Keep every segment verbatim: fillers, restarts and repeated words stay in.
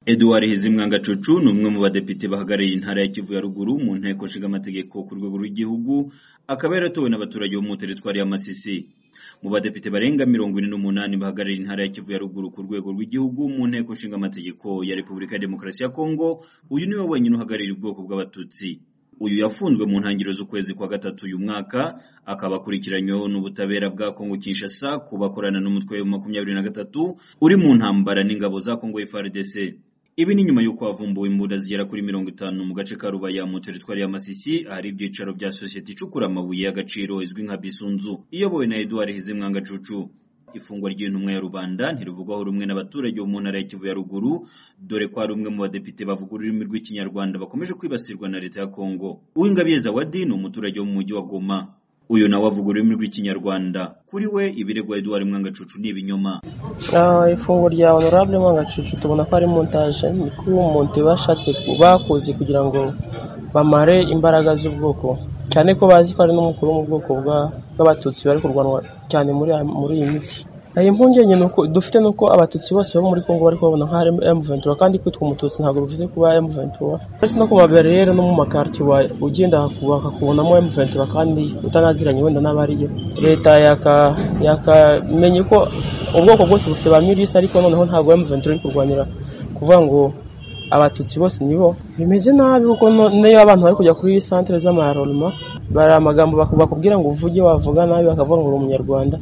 Edouard Hizimwangacucu ni umwe mu badepite bahagarariye intara ya Kivu ya ruguru mu nteko nshinga amategeko ku rwego rw'igihugu, akaba yaratowe n'abaturage bo mu teritwari ya Masisi. Mu badepite barenga mirongo ine n'umunani bahagarariye intara ya Kivu ya ruguru ku rwego rw'igihugu mu nteko nshinga amategeko ya Repubulika ya Demokarasi ya Kongo, uyu niwe wenyine uhagarariye ubwoko bw'abatutsi. Uyu yafunzwe mu ntangiriro z'ukwezi kwa gatatu uyu mwaka, akaba akurikiranyweho n'ubutabera bwa Kongo Kinshasa kubakorana n'umutwe wa makumyabiri na gatatu uri mu ntambara n'ingabo za Kongo F A R D C. Ibi ni nyuma y'uko havumbuwe imbunda zigera kuri mirongo itanu mu gace ka Rubaya mu teritwari ya Masisi, ahari ibyicaro bya sosiyete icukura amabuye y'agaciro izwi nka Bisunzu, iyobowe na Edouard Hizimwangacucu. Ifungwa ry'intumwa ya rubanda ntirivugwaho rumwe n'abaturage bo mu ntara ya Kivu ya ruguru, dore ko ari umwe mu badepite bavuga ururimi rw'ikinyarwanda bakomeje kwibasirwa na leta ya Kongo. Uwingabire Zawadi ni umuturage wo mu mujyi wa Goma. Uyu nawe avuga ururimi rw'ikinyarwanda. Kuri we ibirego Edouard Mwangacucu ni ibinyoma. Ah, ifungwa rya Honorable Mwangacucu tubona ko ari montage, ni ko umuntu bashatse bakoze kugira ngo bamare imbaraga z'ubwoko, cyane ko bazi ko ari n'umukuru mu bwoko bw'abatutsi bari kurwanwa cyane muri muri iyi minsi. Ayi mpungenge nuko dufite nuko abatutsi bose bo muri Kongo bari kubona nka M vingt-trois, kandi kwitwa umututsi ntabwo bivuze kuba M vingt-trois. Basi no ku mabarriere no mu makarti wa ugenda kubaka kubonamo M vingt-trois kandi utanaziranye wenda n'abariyo. Leta yaka yakamenye ko ubwoko bwose bufite ba milisi, ariko noneho ntabwo M vingt-trois iri kurwanira kuvuga ngo abatutsi bose nibo bimeze nabi, kuko niyo abantu bari kujya kuri centre z'amarolma bari amagambo bakubwira ngo uvuge wavuga nabi bakavuga ngo uri umunyarwanda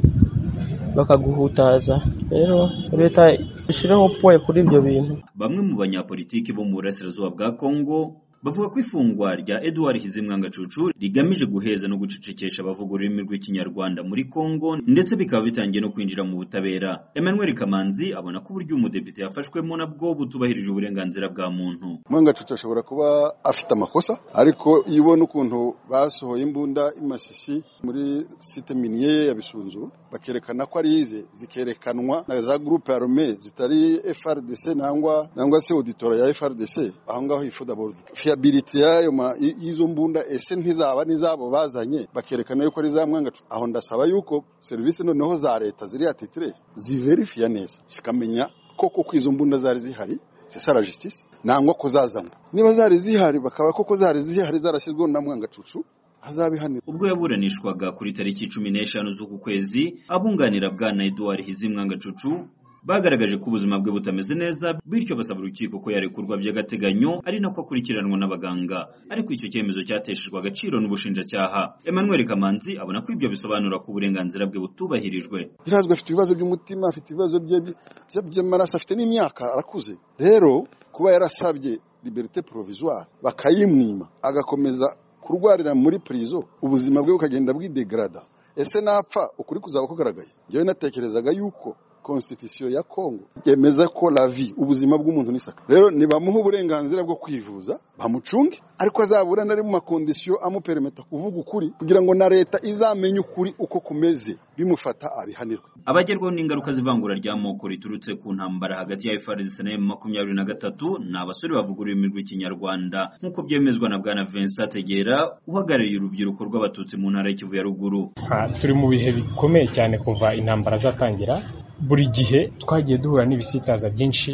bakaguhutaza. Rero leta ishiraho poye kuri ibyo bintu. Bamwe mu banyapolitiki bo mu burasirazuba bwa Kongo bavuga ko ifungwa rya Edouard Hizimwangacucu rigamije guheza no gucecekesha abavuga ururimi rw'ikinyarwanda muri Kongo, ndetse bikaba bitangiye no kwinjira mu butabera. Emmanuel Kamanzi abona ko uburyo umudepite yafashwemo nabwo butubahirije uburenganzira bwa muntu. Mwangacucu ashobora kuba afite amakosa, ariko iyo ubona ukuntu basohoye imbunda imasisi muri site minier ya Bisunzu bakerekana ko ari ize, zikerekanwa na za groupe armée zitari F A R D C nangwa nangwa se auditora ya F A R D C, aho ngaho ifuda board fiability yayo izo mbunda ese ntizaba nizabo bazanye bakerekana yuko ari za Mwangacucu. Aho ndasaba yuko service noneho za leta ziri atitre ziverifia neza sikamenya koko kwizo mbunda zari zihari, c'est ça la justice, nangwa ko zazana. Niba zari zihari bakaba koko zari zihari zarashyirwa na Mwangacucu azabihanira. Ubwo yaburanishwaga kuri tariki cumi n'eshanu z'uku kwezi, abunganira bwana Edouard Hizimwangacucu bagaragaje ko ubuzima bwe butameze neza, bityo basaba urukiko ko yarekurwa by'agateganyo ari nako akurikiranwa n'abaganga, ariko icyo cyemezo cyateshejwe agaciro n'ubushinjacyaha. Emmanuel Kamanzi abona ko ibyo bisobanura ko uburenganzira bwe butubahirijwe. Birazwe afite ibibazo by'umutima, afite ibibazo by'amaraso, afite n'imyaka arakuze. Rero kuba yarasabye liberté provisoire bakayimwima agakomeza kurwarira muri prison, ubuzima bwe bukagenda bwidegrada, ese napfa ukuri kuzaba kugaragaye. Njyewe natekerezaga yuko Constitution ya Kongo yemeza ko la vie ubuzima bw'umuntu nisaka. Rero nibamuha uburenganzira bwo kwivuza bamucunge, ariko azabura nari mu makondisiyo amupermeta kuvuga ukuri kugira ngo na leta izamenye ukuri uko kumeze, bimufata abihanirwe. Abagerwaho n'ingaruka z'ivangura ry'amoko riturutse ku ntambara hagati ya F A R D C na M makumyabiri na gatatu ni abasore bavuga ururimi rw'ikinyarwanda, nk'uko byemezwa na bwana Vincent Tegera uhagarariye urubyiruko rw'abatutsi mu ntara ya Kivu ya ruguru. Turi mu bihe bikomeye cyane kuva intambara zatangira. Buri gihe twagiye duhura n'ibisitaza byinshi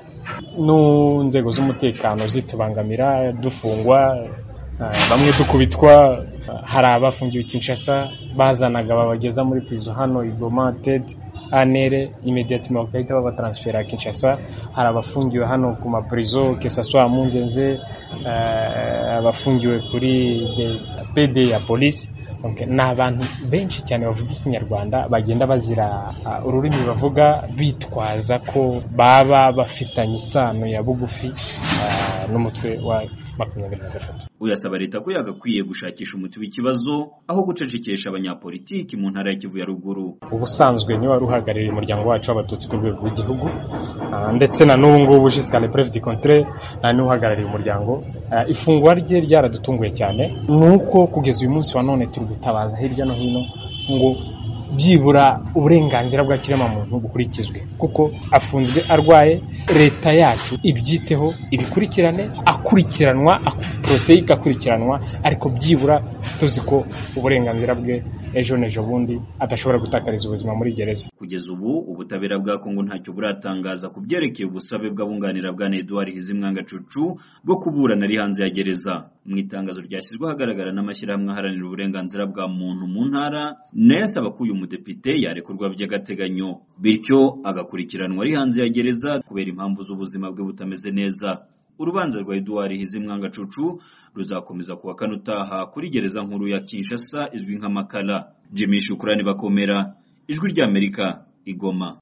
no nzego z'umutekano zitubangamira, dufungwa, bamwe dukubitwa. Hari abafungiwe Kinshasa bazanaga babageza muri prison hano Igoma Ted Anere immédiatement bakahita baba transfera Kinshasa. Hari abafungiwe hano ku ma prison que ça soit Munzenze, abafungiwe kuri P D ya police. Okay, n'abantu benshi cyane bavuga ikinyarwanda bagenda bazira uh, ururimi bavuga bitwaza ko baba bafitanye isano ya bugufi uh, n'umutwe wa makumyabiri na gatatu. Uyasaba leta ko yagakwiye gushakisha umuti w'ikibazo aho gucecekesha abanyapolitiki mu ntara ya Kivu ya ruguru. Ubusanzwe ni wari uhagarariye umuryango wacu w'abatutsi ku rwego rw'igihugu, uh, ndetse na n'ubu ngubu jusqu'à la preuve du contraire na n'uhagarariye umuryango. Uh, ifungwa rye ryaradutunguye cyane, nuko kugeza uyu munsi wa none turi gutabaza hirya no hino ngo byibura uburenganzira bwa kiremwamuntu bukurikizwe, kuko afunzwe arwaye, leta yacu ibyiteho ibikurikirane, akurikiranwa procès ikakurikiranwa, ariko byibura tuzi ko uburenganzira bwe ejo nejo bundi adashobora gutakariza ubuzima muri gereza. Kugeza ubu ubutabera bwa Kongo ntacyo buratangaza ku byerekeye ubusabe bw'abunganira bwa Edouard Hizimwanga Cucu bwo kuburana ari hanze ya gereza. Mu itangazo ryashyizwe ahagaragara n'amashyirahamwe aharanira uburenganzira bwa muntu mu ntara, nesa abakuye umudepite yarekurwa by'agateganyo, bityo agakurikiranwa ari hanze ya gereza kubera impamvu z'ubuzima bwe butameze neza. Urubanza rwa Edouard Hizimwanga Cucu ruzakomeza kuwa kane utaha kuri gereza nkuru ya Kinshasa izwi nka Makala. Jimmy Shukrani Bakomera, Ijwi ry'Amerika, Igoma.